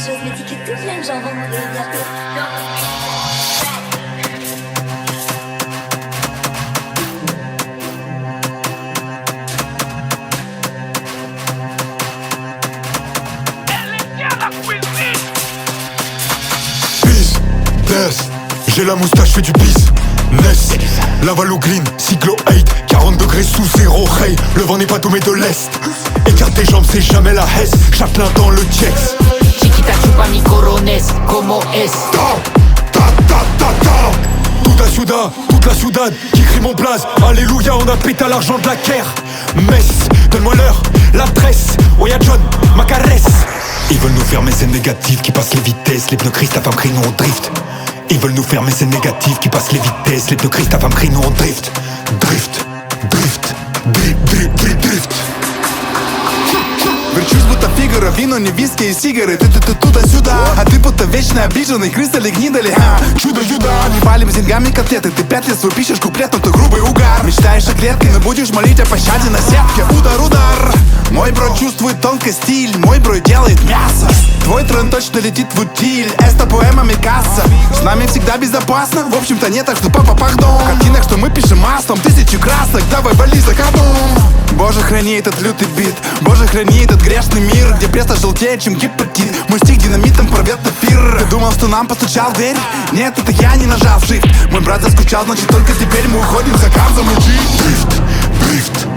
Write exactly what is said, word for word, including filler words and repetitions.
je me dis que tout plein de gens vont mourir bientôt. J'ai la moustache, fais du business. Lavalo Green, Cyclo eight, quarante degrés sous zéro, hey. Le vent n'est pas tombé de l'Est. Écarte tes jambes, c'est jamais la Hesse. Châtelain dans le Jex. Chiquita chupa mi corones, como es. Ta, ta, ta, ta, ta. Toute la ciudad, toute la ciudad qui crie mon blaze. Alléluia, on a pété à l'argent de la guerre. Mess, donne-moi l'heure, l'adresse. Oya John, ma caresse. Ils veulent nous faire mais c'est négatif qui passe les vitesses. Les pneus Christ, ta femme crie, nous on drift. Ils veulent nous faire mais c'est négatif qui passe les vitesses. Les pneus Christ, ta femme crie, nous on drift. Drift, drift, drift, drift, drift, drift. Верчусь, будто Фигаро, вино, не виски и сигары. Ты, ты, ты туда-сюда, а ты будто вечно обиженный. Крысали, гнидали, ха, чудо-юда. Не валим с деньгами котлеты. Ты пять лет свой пишешь куплет, но ты грубый угар. Мечтаешь о клетке, но будешь молить о пощаде на сетке. Удар, удар. Мой бро чувствует тонко стиль, мой бро делает мясо. Твой тренд точно летит в утиль. Эста поэма Микаса. С нами всегда безопасно. В общем-то нет, так что папа пардон. В картинах, что мы пишем маслом, тысячи красок. Давай вали за кордон. Боже, храни этот лютый бит. Боже, храни этот грешный мир, где пресса желтее, чем гепатит. Мой стих динамитом порвет эфир. Ты думал, что нам постучал в дверь? Нет, это я не нажал shift. Мой брат заскучал, значит только теперь мы уходим за кам, замучи. Дрифт, дрифт,